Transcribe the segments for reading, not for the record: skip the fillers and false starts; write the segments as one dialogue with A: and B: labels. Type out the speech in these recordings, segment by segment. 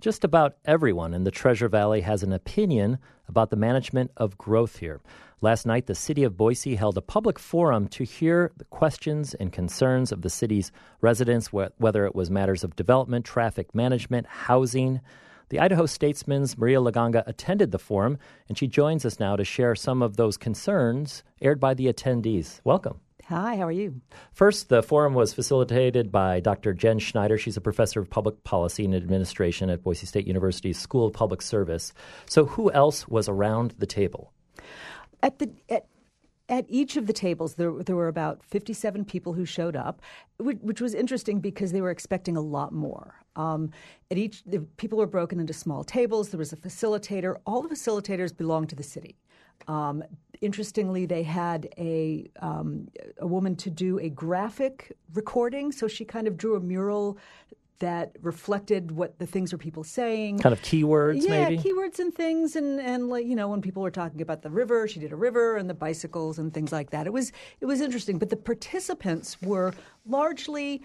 A: Just about everyone in the Treasure Valley has an opinion about the management of growth here. Last night, the city of Boise held a public forum to hear the questions and concerns of the city's residents, whether it was matters of development, traffic management, housing. The Idaho Statesman's Maria Laganga attended the forum, and she joins us now to share some of those concerns aired by the attendees. Welcome.
B: Hi, how are you?
A: First, the forum was facilitated by Dr. Jen Schneider. She's a professor of public policy and administration at Boise State University's School of Public Service. So who else was around the table?
B: At each of the tables, there were about 57 people who showed up, which was interesting because they were expecting a lot more. The people were broken into small tables. There was a facilitator. All the facilitators belonged to the city. Interestingly, they had a woman to do a graphic recording, so she kind of drew a mural that reflected what the things were people saying.
A: Kind of keywords, maybe?
B: Yeah, keywords and things. And like, you know, when people were talking about the river, she did a river and the bicycles and things like that. It was interesting. But the participants were largely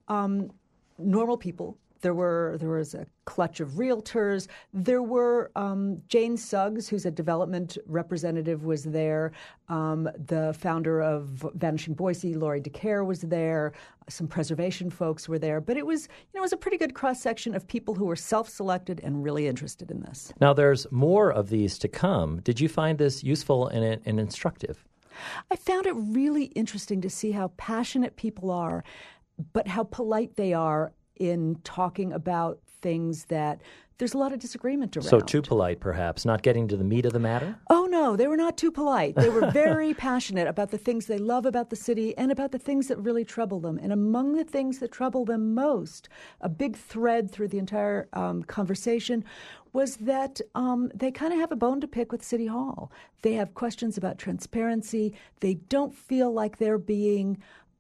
B: normal people. There was a clutch of realtors. There were Jane Suggs, who's a development representative, was there. The founder of Vanishing Boise, Lori DeCare, was there. Some preservation folks were there. But it was a pretty good cross-section of people who were self-selected and really interested in this.
A: Now, there's more of these to come. Did you find this useful and instructive?
B: I found it really interesting to see how passionate people are, but how polite they are in talking about things that there's a lot of disagreement around.
A: So too polite, perhaps, not getting to the meat of the matter?
B: Oh, no, they were not too polite. They were very passionate about the things they love about the city and about the things that really trouble them. And among the things that trouble them most, a big thread through the entire conversation was that they kind of have a bone to pick with City Hall. They have questions about transparency. They don't feel like they're being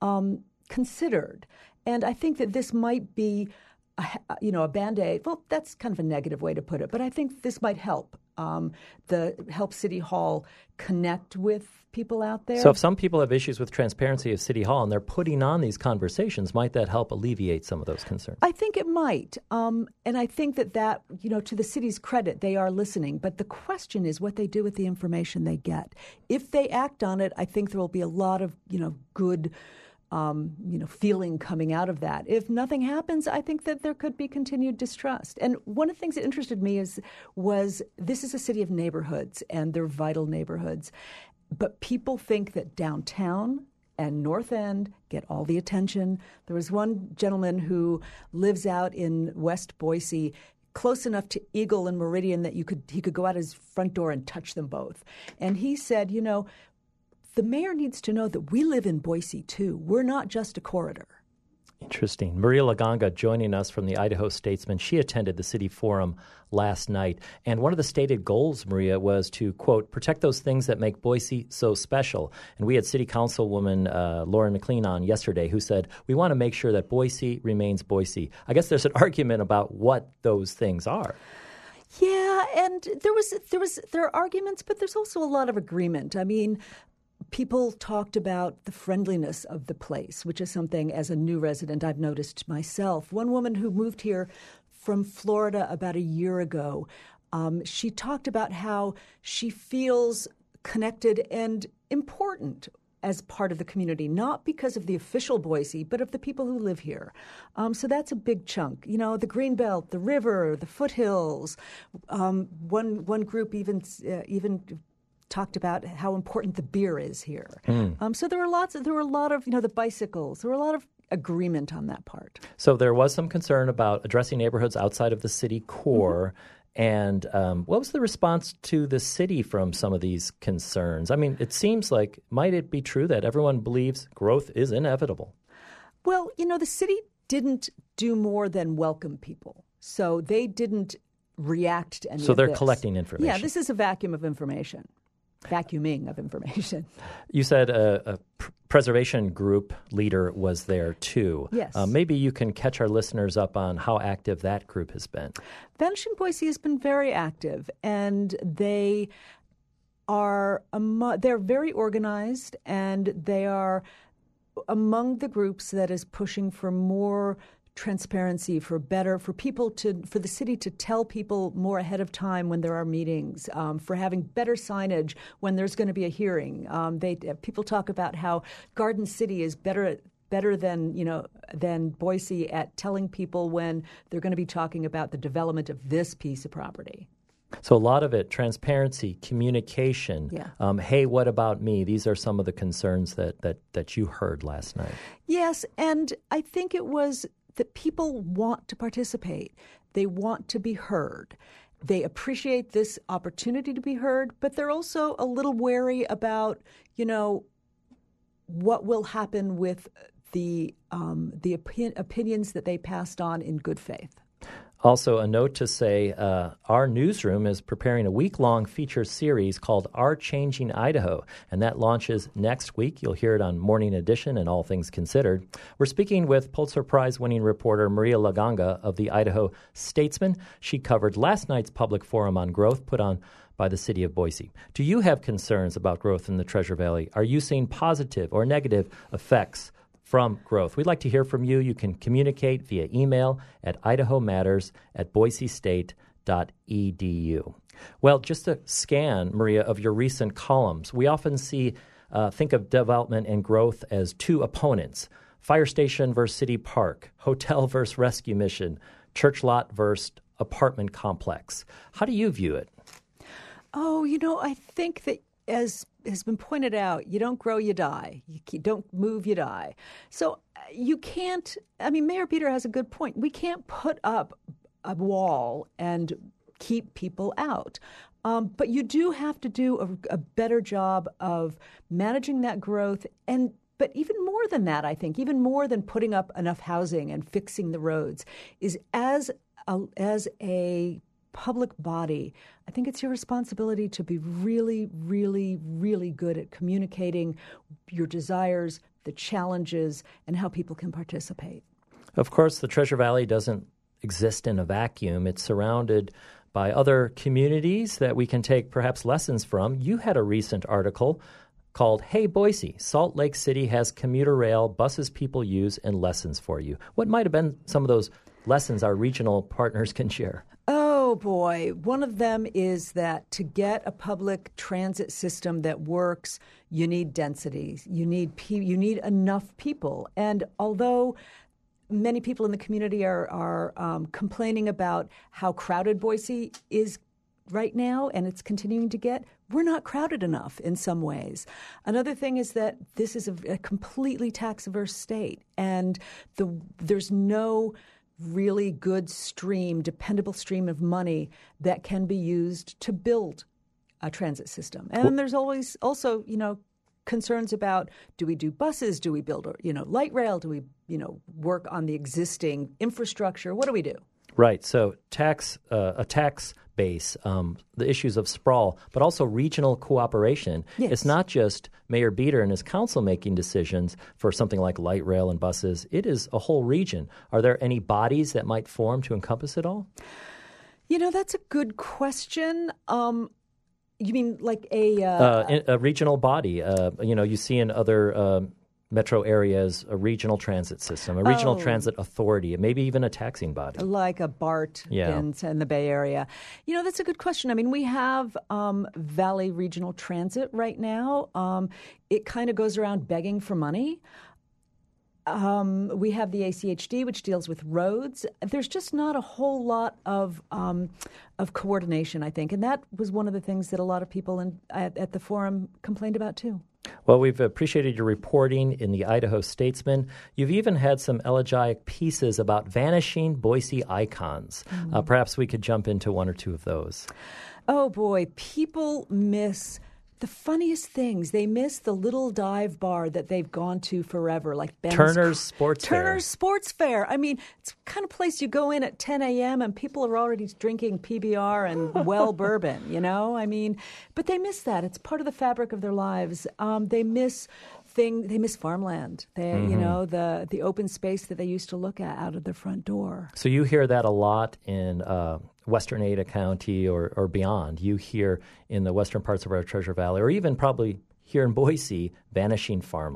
B: considered. And I think that this might be, a Band-Aid. Well, that's kind of a negative way to put it, but I think this might help help City Hall connect with people out there.
A: So if some people have issues with transparency of City Hall and they're putting on these conversations, might that help alleviate some of those concerns?
B: I think it might. And I think that, to the city's credit, they are listening. But the question is what they do with the information they get. If they act on it, I think there will be a lot of, good feeling coming out of that. If nothing happens, I think that there could be continued distrust. And one of the things that interested me was this is a city of neighborhoods, and they're vital neighborhoods. But people think that downtown and North End get all the attention. There was one gentleman who lives out in West Boise, close enough to Eagle and Meridian that he could go out his front door and touch them both. And he said, the mayor needs to know that we live in Boise, too. We're not just a corridor.
A: Interesting. Maria Laganga joining us from the Idaho Statesman. She attended the city forum last night. And one of the stated goals, Maria, was to, quote, protect those things that make Boise so special. And we had City Councilwoman Lauren McLean on yesterday who said, we want to make sure that Boise remains Boise. I guess there's an argument about what those things are.
B: Yeah, and there are arguments, but there's also a lot of agreement. I mean, people talked about the friendliness of the place, which is something as a new resident I've noticed myself. One woman who moved here from Florida about a year ago, she talked about how she feels connected and important as part of the community, not because of the official Boise, but of the people who live here. So that's a big chunk. The Greenbelt, the river, the foothills. One group even talked about how important the beer is here. So there were a lot of, the bicycles. There were a lot of agreement on that part.
A: So there was some concern about addressing neighborhoods outside of the city core. And what was the response to the city from some of these concerns? I mean, it seems like, might it be true that everyone believes growth is inevitable?
B: Well, the city didn't do more than welcome people. So they didn't react to any of this.
A: So they're collecting information.
B: Yeah, this is a vacuuming of information.
A: You said a preservation group leader was there, too.
B: Yes.
A: Maybe you can catch our listeners up on how active that group has been.
B: Vanishing Boise has been very active, and they're very organized, and they are among the groups that is pushing for more transparency, for the city to tell people more ahead of time when there are meetings, for having better signage when there's going to be a hearing. People talk about how Garden City is better than Boise at telling people when they're going to be talking about the development of this piece of property.
A: So a lot of it, transparency, communication.
B: Yeah.
A: Hey, what about me? These are some of the concerns that you heard last night.
B: Yes, and I think it was that people want to participate. They want to be heard. They appreciate this opportunity to be heard, but they're also a little wary about, what will happen with the opinions that they passed on in good faith.
A: Also, a note to say, our newsroom is preparing a week-long feature series called Our Changing Idaho, and that launches next week. You'll hear it on Morning Edition and All Things Considered. We're speaking with Pulitzer Prize-winning reporter Maria Laganga of the Idaho Statesman. She covered last night's public forum on growth put on by the city of Boise. Do you have concerns about growth in the Treasure Valley? Are you seeing positive or negative effects from growth? We'd like to hear from you. You can communicate via email at idahomatters@boisestate.edu. Well, just a scan, Maria, of your recent columns. We often think of development and growth as two opponents: fire station versus city park, hotel versus rescue mission, church lot versus apartment complex. How do you view it?
B: Oh, I think that, as has been pointed out, you don't grow, you die. You don't move, you die. So you can't, Mayor Beater has a good point. We can't put up a wall and keep people out. But you do have to do a better job of managing that growth. But even more than that, I think, even more than putting up enough housing and fixing the roads, is as a public body, I think it's your responsibility to be really, really, really good at communicating your desires, the challenges, and how people can participate.
A: Of course, the Treasure Valley doesn't exist in a vacuum. It's surrounded by other communities that we can take perhaps lessons from. You had a recent article called Hey Boise, Salt Lake City has commuter rail, buses people use, and lessons for you. What might have been some of those lessons our regional partners can share?
B: Oh, boy. One of them is that to get a public transit system that works, you need density. You need enough people. And although many people in the community are complaining about how crowded Boise is right now, and it's continuing to get, we're not crowded enough in some ways. Another thing is that this is a completely tax-averse state, and there's no really good dependable stream of money that can be used to build a transit system. And there's always also, concerns about, do we do buses? Do we build, light rail? Do we, work on the existing infrastructure? What do we do?
A: Right. So a tax base, the issues of sprawl, but also regional cooperation.
B: Yes.
A: It's not just Mayor Beater and his council making decisions for something like light rail and buses. It is a whole region. Are there any bodies that might form to encompass it all?
B: That's a good question. You mean like a
A: regional body? You see in other metro areas a regional transit system, a regional transit authority, maybe even a taxing body.
B: Like a BART in the Bay Area. That's a good question. We have Valley Regional Transit right now. It kind of goes around begging for money. We have the ACHD, which deals with roads. There's just not a whole lot of coordination, I think. And that was one of the things that a lot of people at the forum complained about, too.
A: Well, we've appreciated your reporting in the Idaho Statesman. You've even had some elegiac pieces about vanishing Boise icons. Perhaps we could jump into one or two of those.
B: Oh, boy. People miss the funniest things. They miss the little dive bar that they've gone to forever, like
A: Turner's Sports Fair.
B: Turner's Sports Fair. It's the kind of place you go in at 10 a.m. and people are already drinking PBR and well bourbon, But they miss that. It's part of the fabric of their lives. They miss farmland. The open space that they used to look at out of their front door.
A: So you hear that a lot in Western Ada County or beyond. You hear in the western parts of our Treasure Valley, or even probably here in Boise, vanishing farmland.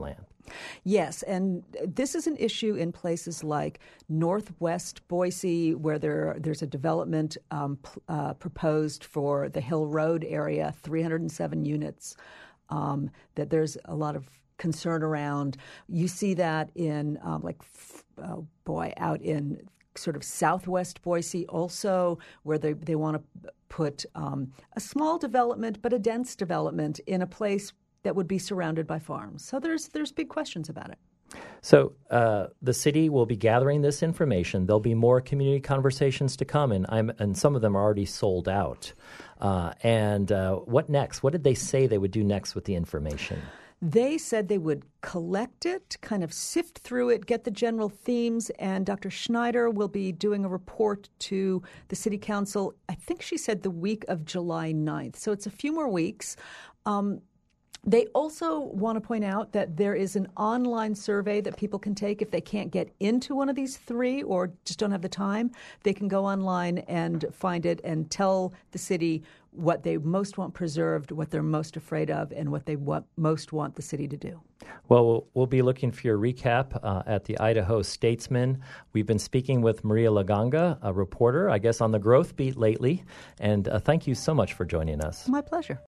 B: Yes, and this is an issue in places like northwest Boise, where there's a development proposed for the Hill Road area, 307 units, that there's a lot of concern around. You see that in out in sort of southwest Boise also, where they want to put a small development but a dense development in a place that would be surrounded by farms. So there's big questions about it.
A: So the city will be gathering this information. There'll be more community conversations to come, and some of them are already sold out. And what next? What did they say they would do next with the information?
B: They said they would collect it, kind of sift through it, get the general themes, and Dr. Schneider will be doing a report to the city council, I think she said the week of July 9th. So it's a few more weeks. They also want to point out that there is an online survey that people can take if they can't get into one of these three or just don't have the time. They can go online and find it and tell the city what they most want preserved, what they're most afraid of, and what they most want the city to do.
A: Well, we'll be looking for your recap at the Idaho Statesman. We've been speaking with Maria Laganga, a reporter, I guess, on the growth beat lately. And thank you so much for joining us.
B: My pleasure.